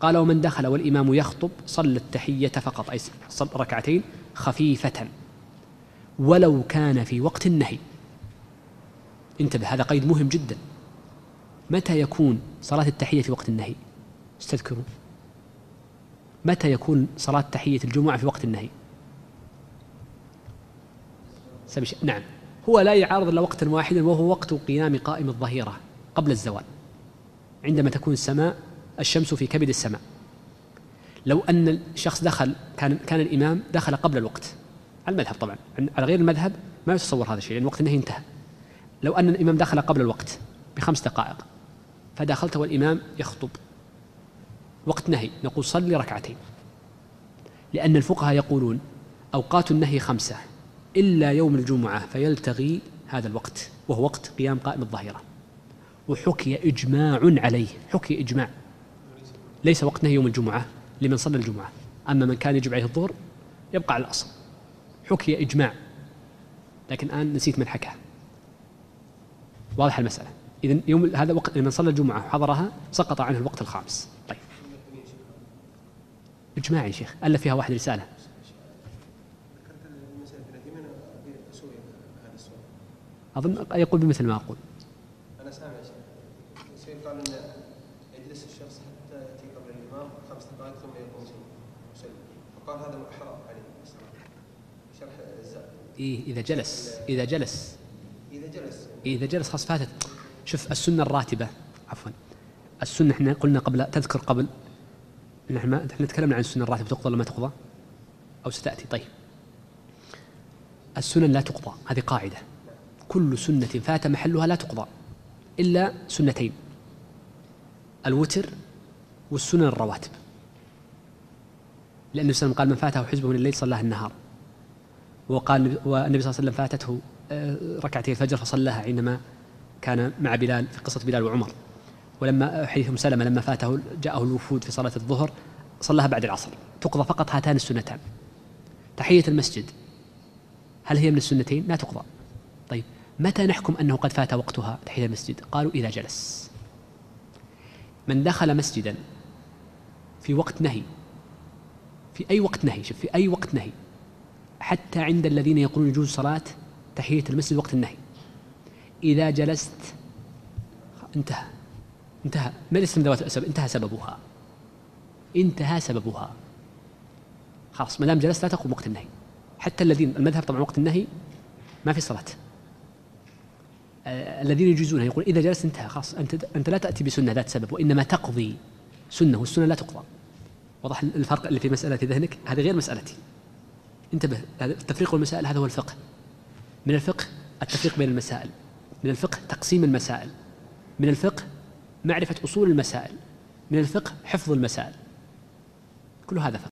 قال ومن دخل والإمام يخطب صلى التحية فقط، أي صلى ركعتين خفيفة ولو كان في وقت النهي. انتبه، هذا قيد مهم جدا. متى يكون صلاة التحية في وقت النهي؟ استذكروا، متى يكون صلاة تحية الجمعة في وقت النهي؟ نعم، هو لا يعارض إلا وقتا واحدا، وهو وقت قيام قائم الظهيرة قبل الزوال، عندما تكون الشمس في كبد السماء. لو أن الشخص دخل، كان الإمام دخل قبل الوقت، على المذهب طبعا، على غير المذهب ما يتصور هذا الشيء لأن وقت النهي انتهى. لو أن الإمام دخل قبل الوقت ب5 دقائق فدخلت والإمام يخطب وقت نهي، نقول صلي ركعتين، لأن الفقهاء يقولون أوقات النهي 5 إلا يوم الجمعة فيلتغي هذا الوقت، وهو وقت قيام قائم الظهيرة، وحكي إجماع عليه، حكي إجماع، ليس وقت نهي يوم الجمعة لمن صلى الجمعة، أما من كان يجب عليه الظهر يبقى على الأصل، حكي إجماع، لكن الآن نسيت من حكاه. واضح المسألة؟ إذن يوم هذا وقت لمن صلى الجمعة وحضرها سقط عنه الوقت الخامس. طيب، إجماع يا شيخ، ألف فيها واحد رسالة. أظن يقول بمثل ما أقول. أنا سامع شيء قال إن يجلس الشخص حتى يأتي قبل الإمام 5 دقائق ثم يقوم يصلي، فقال هذا محرم عليه شرح الزاد. إذا جلس خلاص فاتت. شوف السنة الراتبة، عفوا السنة، احنا قلنا قبل، تذكر قبل احنا تكلمنا عن السنة الراتبة تقضى ولا ما تقضى أو ستأتي. طيب، السنن لا تقضى، هذه قاعدة، كل سنة فات محلها لا تقضى إلا سنتين: الوتر والسنن الرواتب، لأن النبي صلى الله عليه وسلم قال من فاته حزبه من الليل صلاها النهار، وقال والنبي صلى الله عليه وسلم فاتته ركعتي الفجر فصلاها عندما كان مع بلال في قصة بلال وعمر، ولما حديث أم سلمة لما فاته جاءه الوفود في صلاة الظهر صلاها بعد العصر. تقضى فقط هاتان السنتان. تحية المسجد هل هي من السنتين؟ لا تقضى. طيب، متى نحكم أنه قد فات وقتها تحية المسجد؟ قالوا إذا جلس. من دخل مسجدا في وقت نهي، في أي وقت نهي، شوف، في أي وقت نهي، حتى عند الذين يقولون يجوز صلاة تحية المسجد وقت النهي، إذا جلست انتهى ما الاسم ذوات الأسباب، انتهى سببها خلاص، ما دام جلست لا تقوم وقت النهي. حتى الذين المذهب طبعا وقت النهي ما في صلاة، الذين يجوزونها يقول إذا جلست انتهى خلاص، أنت لا تأتي بسنة ذات سبب، وإنما تقضي سنة، والسنة لا تقضى. وضح الفرق اللي في مسألة ذهنك، هذه غير مسألتي. انتبه، التفريق والمسائل هذا هو الفقه. من الفقه التفريق بين المسائل، من الفقه تقسيم المسائل، من الفقه معرفة أصول المسائل، من الفقه حفظ المسائل، كل هذا فقه.